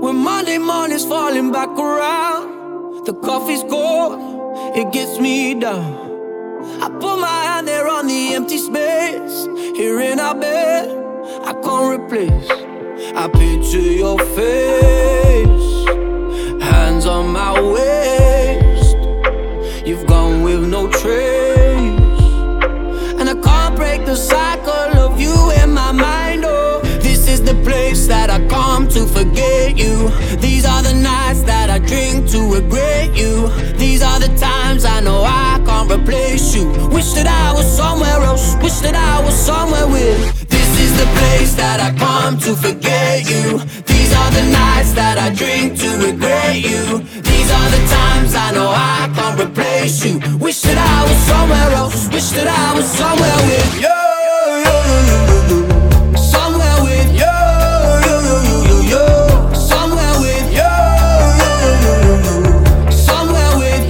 When Monday morning's falling back around, the coffee's cold, it gets me down. I put my hand there on the empty space here in our bed I can't replace. I picture your face, hands on my waist. You've gone with no trace, and I can't break the cycle of you in my mind. Oh, this is the place that I come to forget you. These are the nights that I drink to regret you. These are the times I know I can't replace you. Wish that I was somewhere else, wish that I was somewhere with. This is the place that I come to forget you. These are the nights that I drink to regret you. These are the times I know I can't replace you. Wish that I was somewhere else, wish that I was somewhere with you. Somewhere with you. Somewhere with you. Somewhere with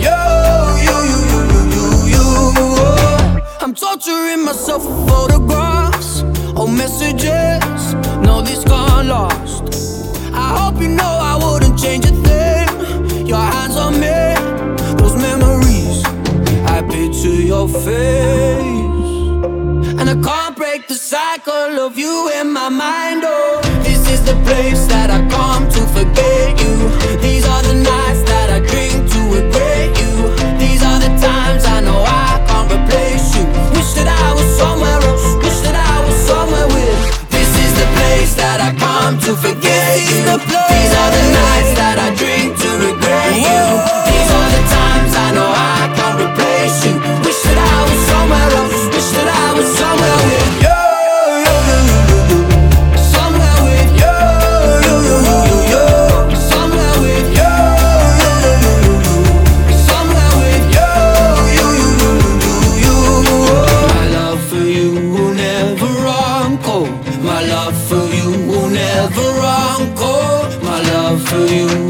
you. I'm torturing myself with photographs or messages. No, this gone lost. I hope you know I wouldn't change a thing. Your hands on me, those memories. I picture your face, and I can't break the cycle of you in my mind. Oh, this is the place that I come to forget you. These are the nights that I drink to regret you. These are the times I know I can't replace you. Wish that I was somewhere else, wish that I was somewhere with. This is the place that I come to forget you. These are the nights that I drink to regret you. These are the times I know I can't replace you. Wish that I was somewhere else, wish that I was somewhere with you. Somewhere with you. Somewhere with you. Somewhere with you. My love for you will never run cold. My love for you will never run cold. My love for you